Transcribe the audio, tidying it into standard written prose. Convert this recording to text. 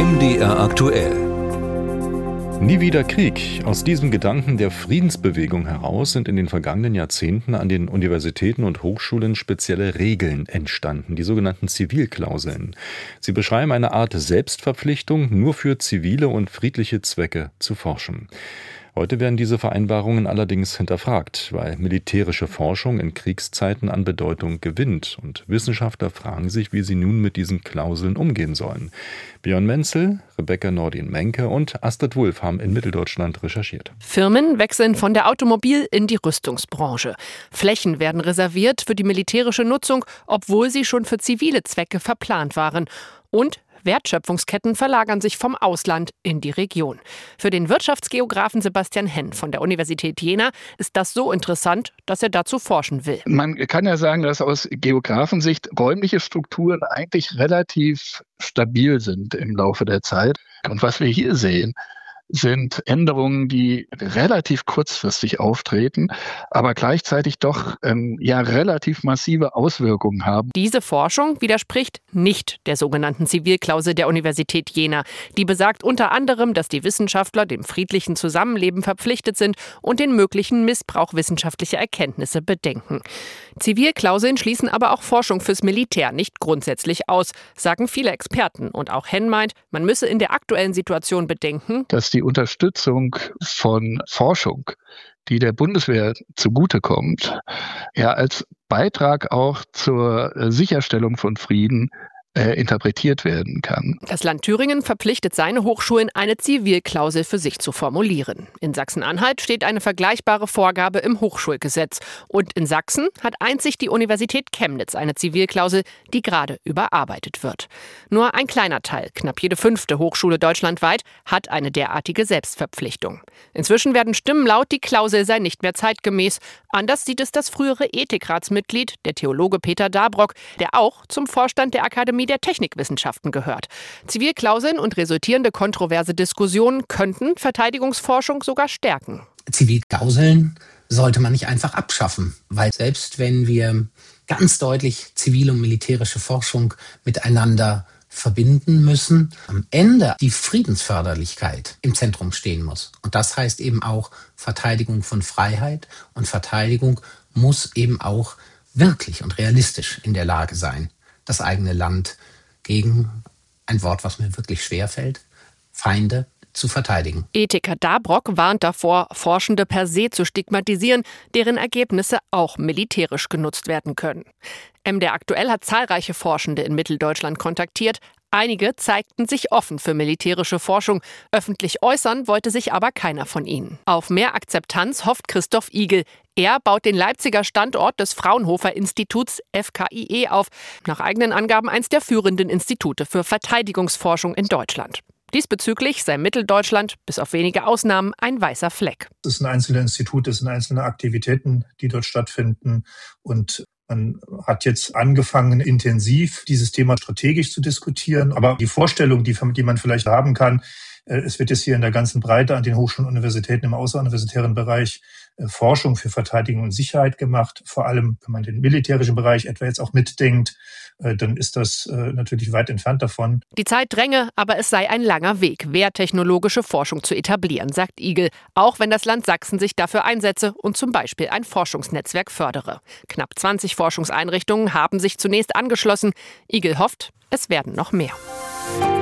MDR aktuell. Nie wieder Krieg. Aus diesem Gedanken der Friedensbewegung heraus sind in den vergangenen Jahrzehnten an den Universitäten und Hochschulen spezielle Regeln entstanden, die sogenannten Zivilklauseln. Sie beschreiben eine Art Selbstverpflichtung, nur für zivile und friedliche Zwecke zu forschen. Heute werden diese Vereinbarungen allerdings hinterfragt, weil militärische Forschung in Kriegszeiten an Bedeutung gewinnt. Und Wissenschaftler fragen sich, wie sie nun mit diesen Klauseln umgehen sollen. Björn Menzel, Rebecca Nordin-Menke und Astrid Wulff haben in Mitteldeutschland recherchiert. Firmen wechseln von der Automobil- in die Rüstungsbranche. Flächen werden reserviert für die militärische Nutzung, obwohl sie schon für zivile Zwecke verplant waren. Und Wertschöpfungsketten verlagern sich vom Ausland in die Region. Für den Wirtschaftsgeografen Sebastian Henn von der Universität Jena ist das so interessant, dass er dazu forschen will. Man kann ja sagen, dass aus Geografensicht räumliche Strukturen eigentlich relativ stabil sind im Laufe der Zeit. Und was wir hier sehen, sind Änderungen, die relativ kurzfristig auftreten, aber gleichzeitig doch relativ massive Auswirkungen haben. Diese Forschung widerspricht nicht der sogenannten Zivilklausel der Universität Jena. Die besagt unter anderem, dass die Wissenschaftler dem friedlichen Zusammenleben verpflichtet sind und den möglichen Missbrauch wissenschaftlicher Erkenntnisse bedenken. Zivilklauseln schließen aber auch Forschung fürs Militär nicht grundsätzlich aus, sagen viele Experten. Und auch Henn meint, man müsse in der aktuellen Situation bedenken, dass die Unterstützung von Forschung, die der Bundeswehr zugutekommt, ja als Beitrag auch zur Sicherstellung von Frieden interpretiert werden kann. Das Land Thüringen verpflichtet seine Hochschulen, eine Zivilklausel für sich zu formulieren. In Sachsen-Anhalt steht eine vergleichbare Vorgabe im Hochschulgesetz. Und in Sachsen hat einzig die Universität Chemnitz eine Zivilklausel, die gerade überarbeitet wird. Nur ein kleiner Teil, knapp jede 5. Hochschule deutschlandweit, hat eine derartige Selbstverpflichtung. Inzwischen werden Stimmen laut, die Klausel sei nicht mehr zeitgemäß. Anders sieht es das frühere Ethikratsmitglied, der Theologe Peter Dabrock, der auch zum Vorstand der Akademie der Technikwissenschaften gehört. Zivilklauseln und resultierende kontroverse Diskussionen könnten Verteidigungsforschung sogar stärken. Zivilklauseln sollte man nicht einfach abschaffen, weil selbst wenn wir ganz deutlich zivile und militärische Forschung miteinander verbinden müssen, am Ende die Friedensförderlichkeit im Zentrum stehen muss. Und das heißt eben auch Verteidigung von Freiheit, und Verteidigung muss eben auch wirklich und realistisch in der Lage sein, das eigene Land gegen ein Wort, was mir wirklich schwerfällt, Feinde zu verteidigen. Ethiker Dabrock warnt davor, Forschende per se zu stigmatisieren, deren Ergebnisse auch militärisch genutzt werden können. MDR aktuell hat zahlreiche Forschende in Mitteldeutschland kontaktiert. Einige zeigten sich offen für militärische Forschung. Öffentlich äußern wollte sich aber keiner von ihnen. Auf mehr Akzeptanz hofft Christoph Igel. Er baut den Leipziger Standort des Fraunhofer-Instituts FKIE auf. Nach eigenen Angaben eins der führenden Institute für Verteidigungsforschung in Deutschland. Diesbezüglich sei Mitteldeutschland, bis auf wenige Ausnahmen, ein weißer Fleck. Es sind einzelne Institute, es sind einzelne Aktivitäten, die dort stattfinden. Und man hat jetzt angefangen, intensiv dieses Thema strategisch zu diskutieren. Aber die Vorstellung, die man vielleicht haben kann, es wird jetzt hier in der ganzen Breite an den Hochschulen und Universitäten im außeruniversitären Bereich Forschung für Verteidigung und Sicherheit gemacht. Vor allem, wenn man den militärischen Bereich etwa jetzt auch mitdenkt, dann ist das natürlich weit entfernt davon. Die Zeit dränge, aber es sei ein langer Weg, wehrtechnologische Forschung zu etablieren, sagt Igel. Auch wenn das Land Sachsen sich dafür einsetze und zum Beispiel ein Forschungsnetzwerk fördere. Knapp 20 Forschungseinrichtungen haben sich zunächst angeschlossen. Igel hofft, es werden noch mehr.